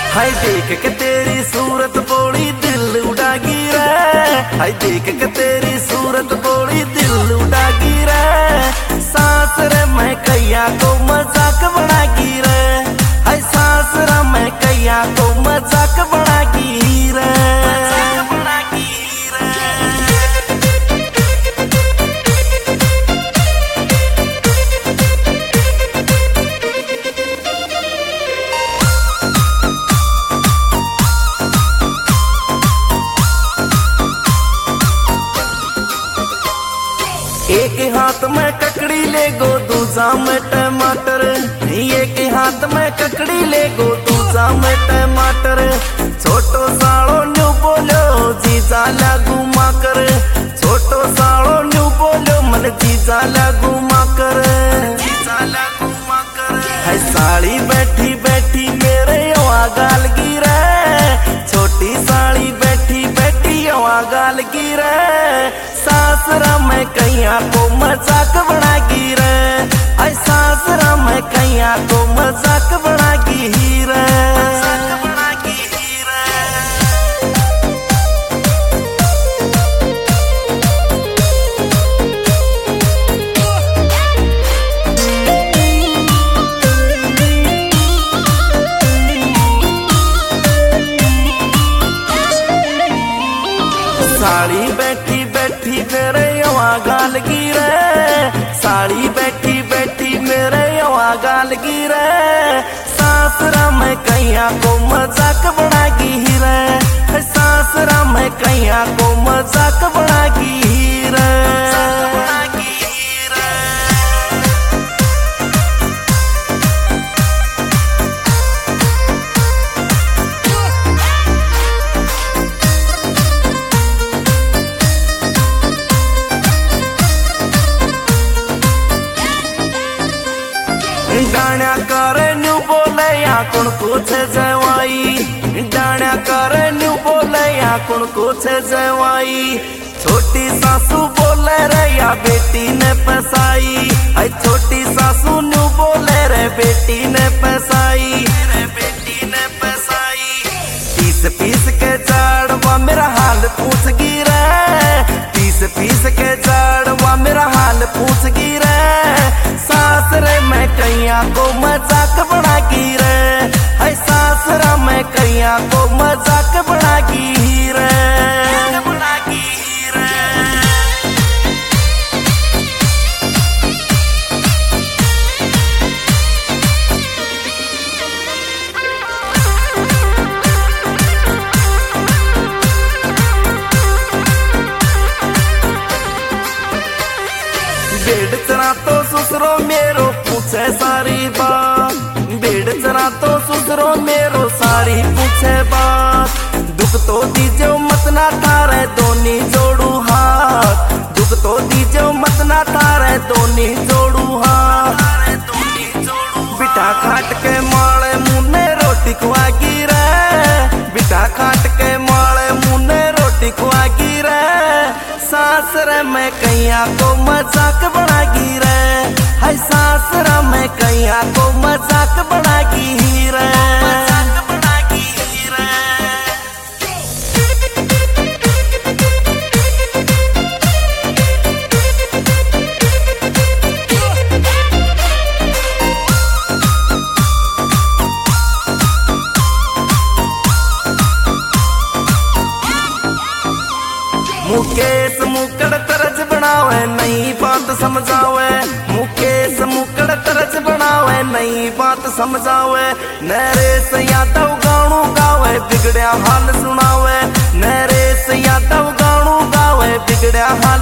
हाय देख के तेरी सूरत बोली दिल उड़ागी रे, हाय देख के तेरी सूरत बोली दिल उड़ागी रे। सास रे मैं कैया को मजाक बनागी रे, हाय सास रे मैं कैया को मजाक बनागी रे। एक हाथ में ककड़ी ले गो दूसरा में टमाटर, एक हाथ में ककड़ी ले गो दूसरा में टमाटर। छोटो सालो न्यू बोलो जीजा लागू माकर, छोटो सालो न्यू बोलो मन जीजा लागू माकर, जीजा लागू माकर। है साड़ी बैठी बैठी मेरे युवा गाल गिरे, छोटी साड़ी बैठी बैठी युवा गाल गिरे। सासरा मैं कैया को मजाक बनागी रे, आई सासरा मैं कैया को मजाक बनागी रे। साड़ी बैठी बैठी मेरे युवा गाल गिरे, साड़ी बैठी बैठी मेरे युवा गाल गिरे। सासरा मैं कैया को मजाक बनागी रे, सासरा मैं कैया को मजाक बनागी रे। डाण्या करे न्यू बोले या कुण कुछ जवाई, डाण्या करे न्यू बोले या कुण कुछ जवाई। छोटी सासू बोले रे या बेटी ने फसाई, आई छोटी सासू न्यू बोले रे बेटी ने फसाई, रे बेटी ने फसाई। पीस पीस के जाड़वा मेरा हाल पूछ गिरे, पीस पीस के जाड़वा मेरा हाल पूछ गिरे। सास रे मैं कैया को मजाक बनागी रे, हाय सासरा मैं कैया को मजाक बनागी रे। भेड़ चरा तो ससुरो मेरो पूछे सारी बात, भेड़ चरा तो ससुरो मेरो सारी पूछे बात। दुख तो दीजो मत ना थारे दोनी जोड़ू हाथ, दुख तो दीजो मत ना थारे दोनी जोड़ू हाथ। बिटा खाट के माले मुन्ने रोटी खुआगी रे, बिटा खाट के माले मुन्ने रोटी खुआगी रे। सासरा मैं कैया को मजाक बनागी रे, हाय सासरा मैं कैया को मजाक बनागी रे। मुकेश मुकड़ तरज बनावे नई बात समझावे, मुकेश मुकड़ तरज बनावे नई बात समझावे। नरेश यादव गाणू गावे बिगड़या हाल सुनावे, नरेश यादव गाणू गावे बिगड़या हाल